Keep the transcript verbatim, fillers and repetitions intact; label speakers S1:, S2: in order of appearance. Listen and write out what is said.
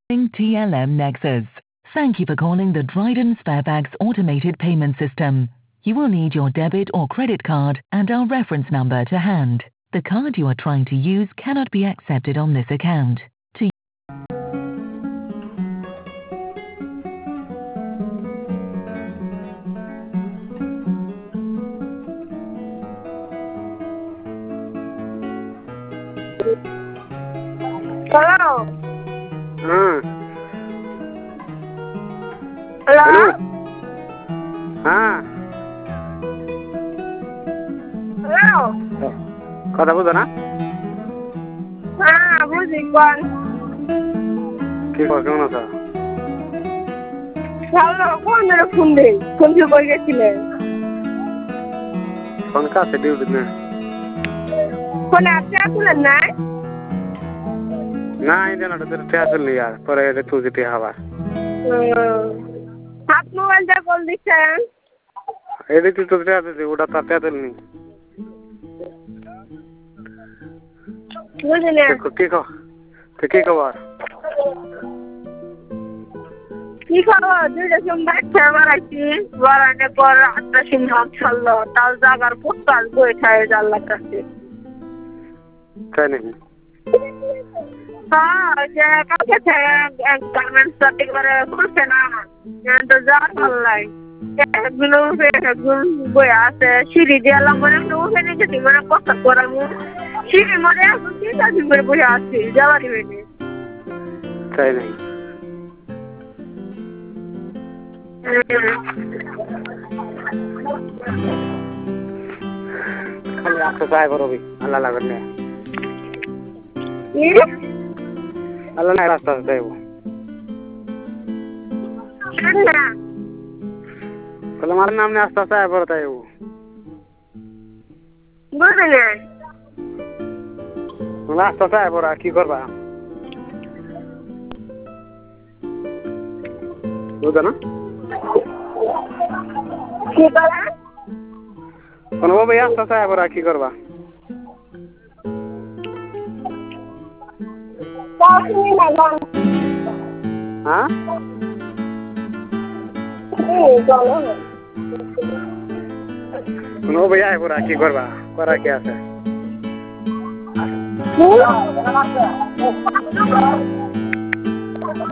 S1: T L M Nexus. Thank you for calling the Dryden Sparebags automated payment system. You will need your debit or credit card and our reference number to hand. The card you are trying to use cannot be accepted on this account. To
S2: Hello.
S3: हाँ
S2: Hello.
S3: Hello हाँ
S2: Hello.
S3: কথা বুঝো না
S2: হ্যাঁ বুঝি কোন
S3: কি কর কেমন আছো
S2: ভালো কোন ধরে ফোন দেই ফোন কি করে গেছিলেন
S3: ফোন কাছে ডিউটি না
S2: ফোনে আপনি আসলেন না
S3: না এটা না তোর তে আসল ইয়ার পরে এটা তুই যেতে হবা
S2: হাত মোবাইল দিয়ে কল দিচ্ছেন
S3: এটা তুই তোর তে আসল ওটা তাতে আসল নি
S2: বুঝি না
S3: কি কো তুই কি খবর
S2: কি খবর দুইটা সোমবার খেয়ে আইছি বারানে পর আটটা সিংহ ছাড়লো তার জাগার পোস্টাল বই খায় আল্লাহ কাছে
S3: তাই নাকি
S2: হ্যাঁ যে কালকে গার্মেন্টস একেবারে খুলছে না তো যাওয়ার ভালো লাগে একগুলো উঠে একগুলো বই আছে সিঁড়ি দিয়ালাম মনে একটু উঠে নিয়েছি মানে কষ্ট করাবো সিঁড়ির মধ্যে এখন তিনটা দিন করে বসে আসছি যাওয়ারই হয়নি
S3: তাই নাকি খালি রাস্তা চাই করবি আল্লাহ লাগবে না আল্লাহ না রাস্তা চাইব তাহলে আমার নাম নিয়ে আস্তে আস্তে আয় পড়ে তাইব
S2: বুঝলি
S3: আস্তে আস্তে আয় পড়া কি করবা বুঝো না
S2: কি করা
S3: কোনো ভাই আস্তে আস্তে আয় পড়া কি করবা হ্যাঁ কোনো ভাই আয় পড়া কি করবা করা কি আছে